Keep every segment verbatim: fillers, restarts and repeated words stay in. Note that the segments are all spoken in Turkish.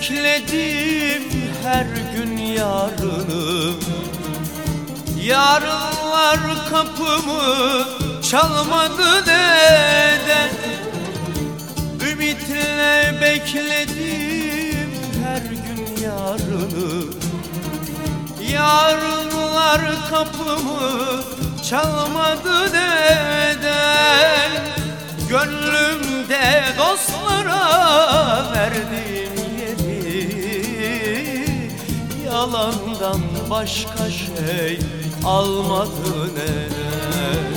bekledim her gün yarını. Yarınlar kapımı çalmadı neden? Ümitle bekledim her gün yarını. Yarınlar kapımı çalmadı neden? Gönlümde dostlara verdiğim yeri yalandan başka şey almadı neden?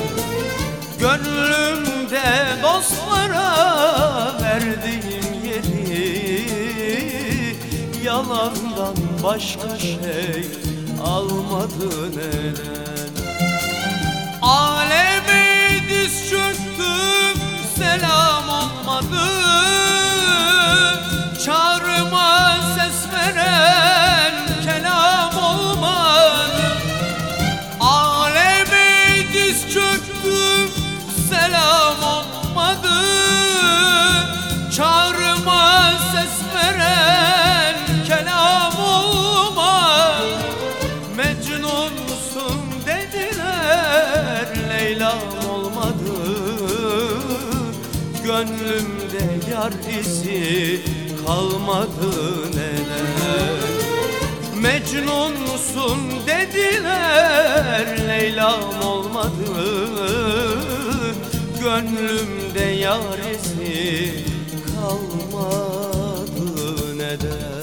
Gönlümde dostlara verdiğim yeri yalandan başka şey almadı neden? Aleme diz çöktüm, selam olmadı. Çağrıma ses veren kelam olmadı. Aleme diz çöktüm, selam olmadı. Çağrıma ses veren kelam olmadı. Mecnunsun dediler, Leyla'm olmadı. Gönlümde yar izi kalmadı neden? Mecnunsun dediler, Leyla'm olmadı. Gönlümde yar izi kalmadı neden?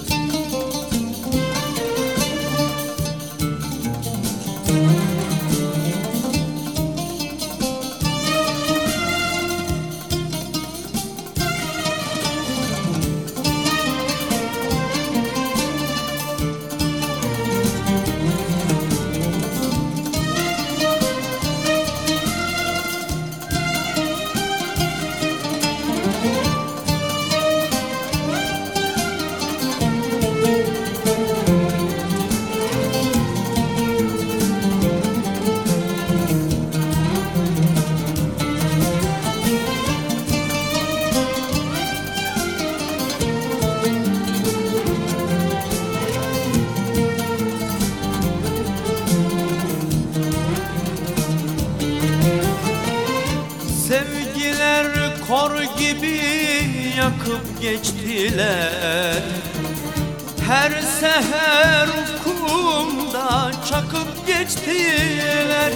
Sevgiler kor gibi yakıp geçtiler. Her seher ufkumda çakıp geçtiler.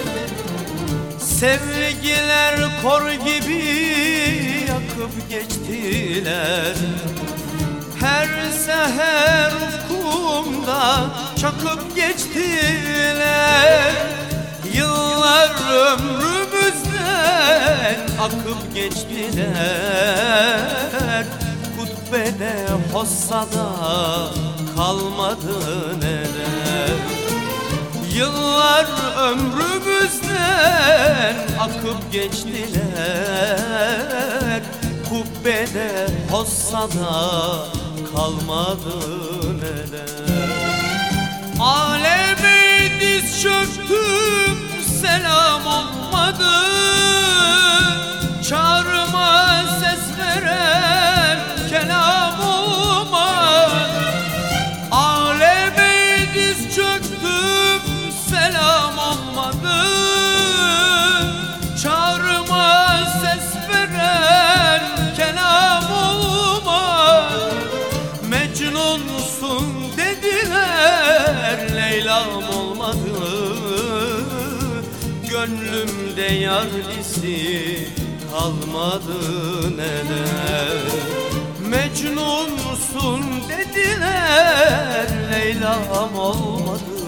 Sevgiler kor gibi yakıp geçtiler. Her seher ufkumda çakıp geçtiler. Yıllar ömrümüzden akıp geçtiler. Kutbede hossada kalmadı neden? Yıllar ömrümüzden akıp geçtiler. Kubbede hossada kalmadı neden? Aleme diz çöktüm, selam olmadı. Çağrıma ses veren kelam olmadı. Aleme diz çöktüm, selam olmadı. Çağrıma ses veren kelam olmadı. Mecnunsun dediler, Leyla'm olmadı. Gönlümde yar izi kalmadı neden? Mecnunsun dediler, Leyla'm olmadı.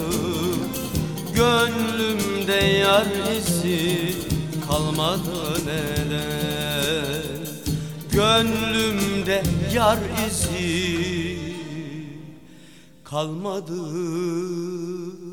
Gönlümde yar izi kalmadı neden? Gönlümde yar izi kalmadı